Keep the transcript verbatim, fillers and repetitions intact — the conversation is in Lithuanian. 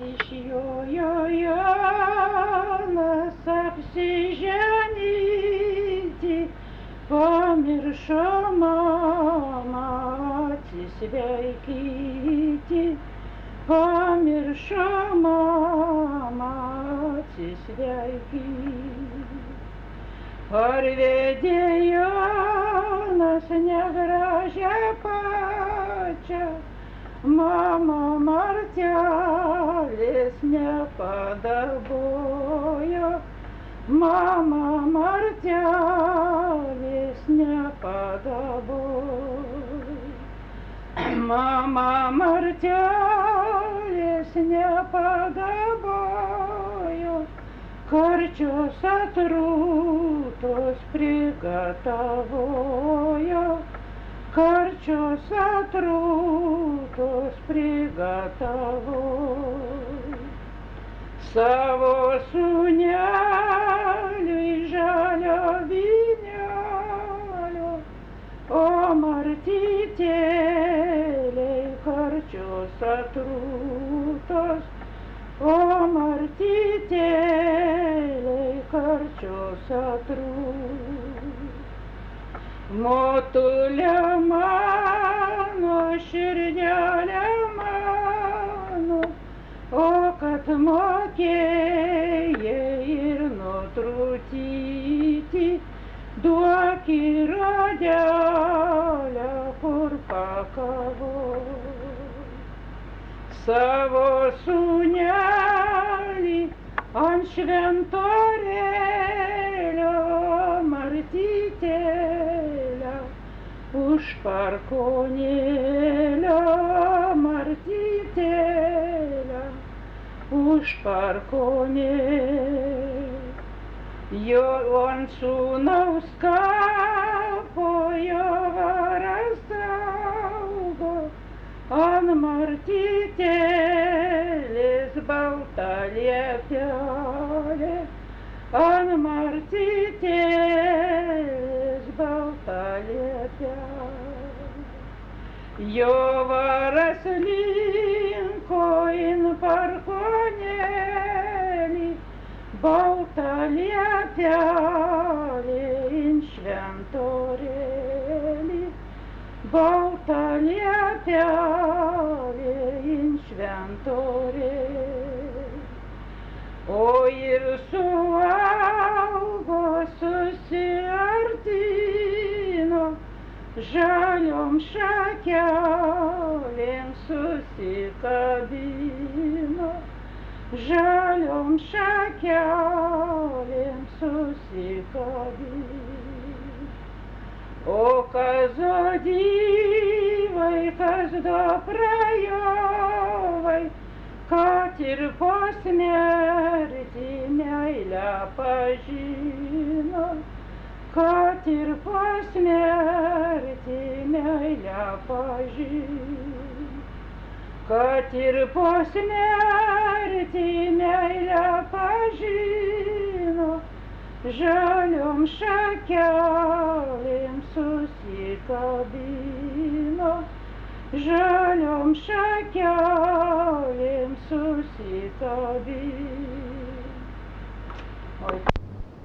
Išjojo Jonas apsiženyti, pamiršo mamą atsisveikyti, pamiršo mamą atsisveikyti. Parvedė Jonas negražią pačią, mama Martelės nepadabojo, mama Martelės nepadabojo, mama Martelės nepadabojo, karčios atrūtos prigatavojo, karčios atrūtos prigatavojo. Savo sūneliui žalio vynelio, o Martytėlei karčios atrūtos, o Martytėlei karčios atrūtos. Motulė mano, širdelė mano, o kad mokėjai ir nutrūtyti, duok į ragelę, kur pakavau. Savo sūnelį ant šventorėlio, Martytėlę už parkonėlio, Martytėlę už parkonėlio. Jo ant sūnaus kapo Jovaras saugo, ant Martytėlės balta lieptelė, ant Martytėlės balta lieptelė. Jovaras linko in parkonėlį, balta lieptelė in šventorėlį, balta lieptelė in šventorėlį. O ir suaugo, susiartino, žaliom šakelėm susikabino, žaliom šakelėm susikabino. O kas dyvai, kas do prajovai, kad ir po smerti meilę pažino, kad ir po smerti meilę pažino, kad ir po smerti meilę pažino, žaliom šakelėm susikabino, žaliom šakelėm susikabino. Oi.